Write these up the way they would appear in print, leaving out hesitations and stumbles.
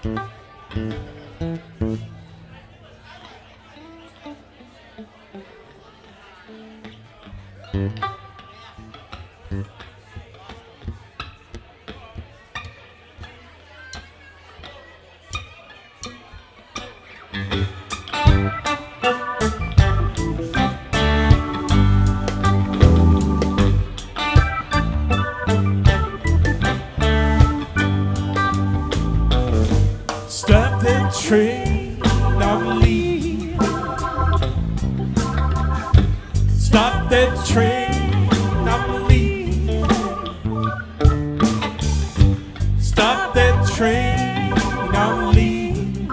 Stop that train, I'm leaving. Stop that train, I'm leaving. Stop that train, I'm leaving.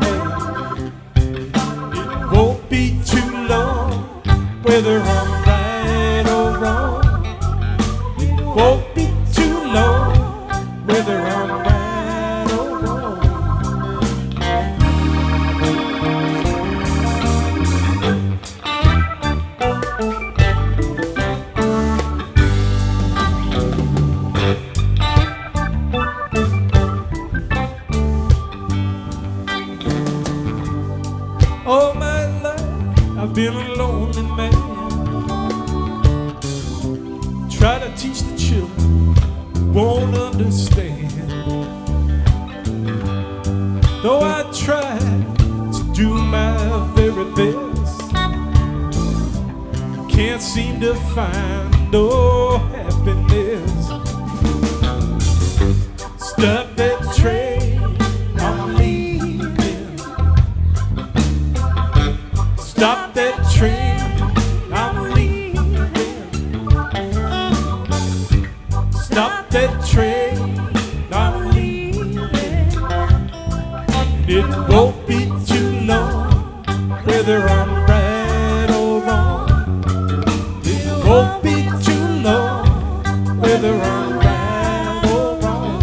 It won't be too long, whether I'm right or wrong. It won't be too long, whether I'm right or wrong. All my life I've been a lonely man. Try to teach the children who won't understand. Though I try to do my very best, can't seem to find no happiness. Stop that train, I'm leaving. Stop that train, I'm leaving. Stop that train, I'm leaving. It won't be too long, whether I'm right or wrong. It won't be too long, whether I'm right or wrong.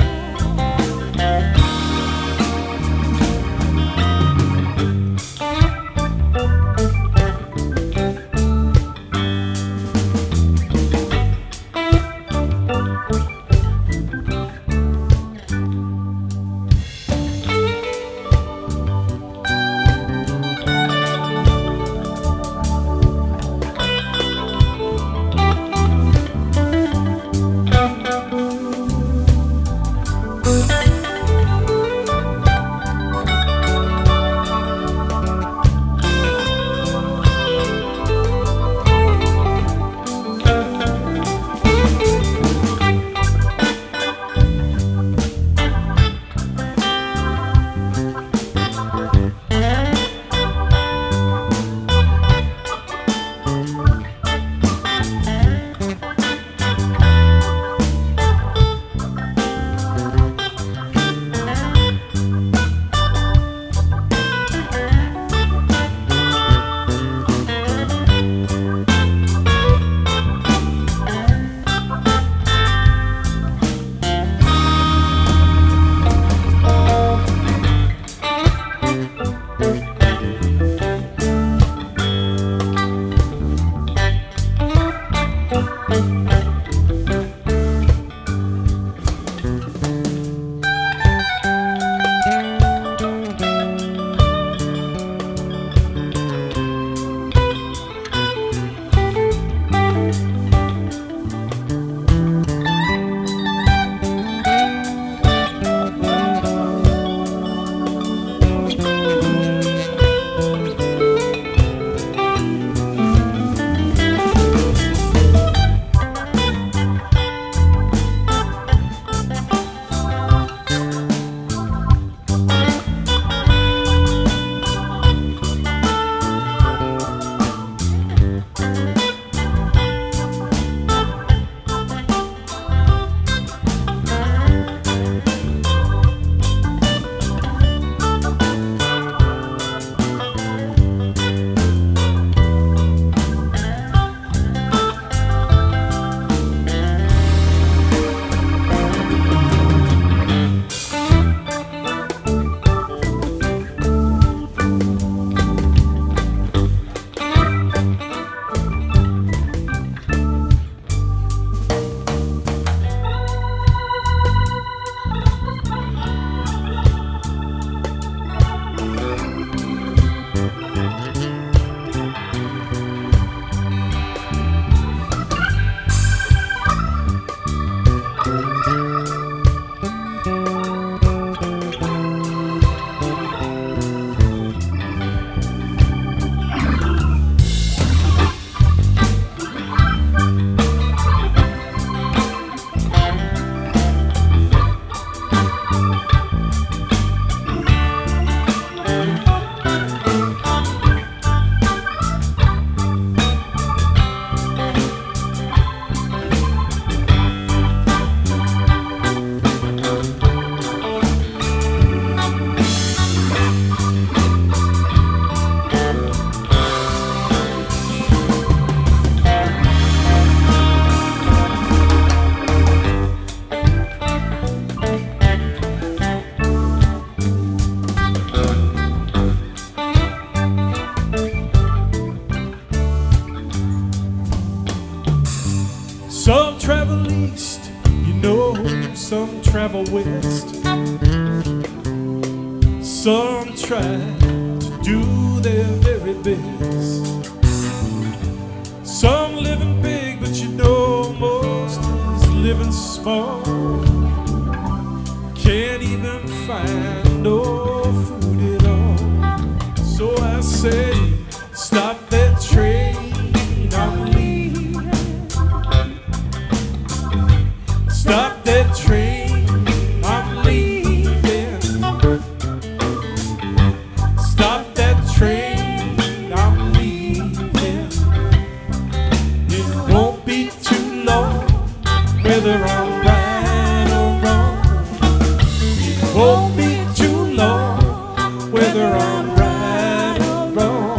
Some try to do their very best. Some living big, but you know most is living small. Can't even find no food at all. So I say, stop that train, I'm leaving. Stop that train, I'm leaving. Stop that train, I'm leaving. It won't be too long, whether I'm right or wrong. It won't be too long, whether I'm right or wrong.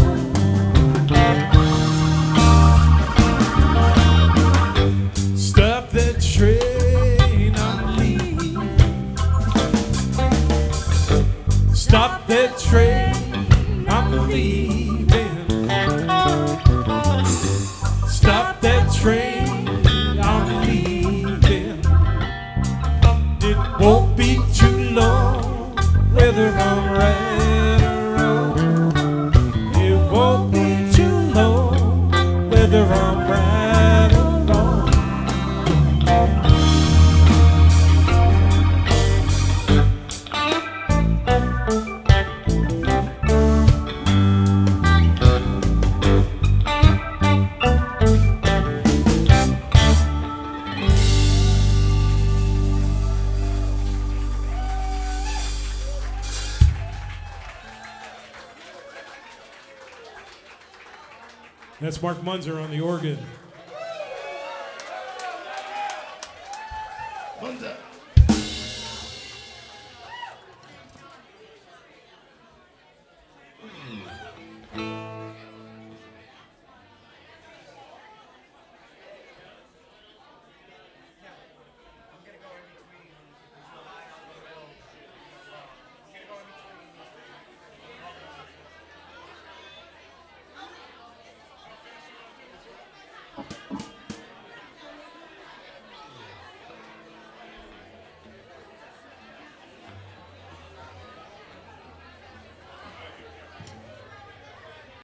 Stop that train, I'm leaving. Stop that train, I'm leaving. Stop that train, I'm leaving. It won't be too long, whether I'm right or wrong. It won't be too long, whether I'm right or wrong. That's Mark Munzer on the organ.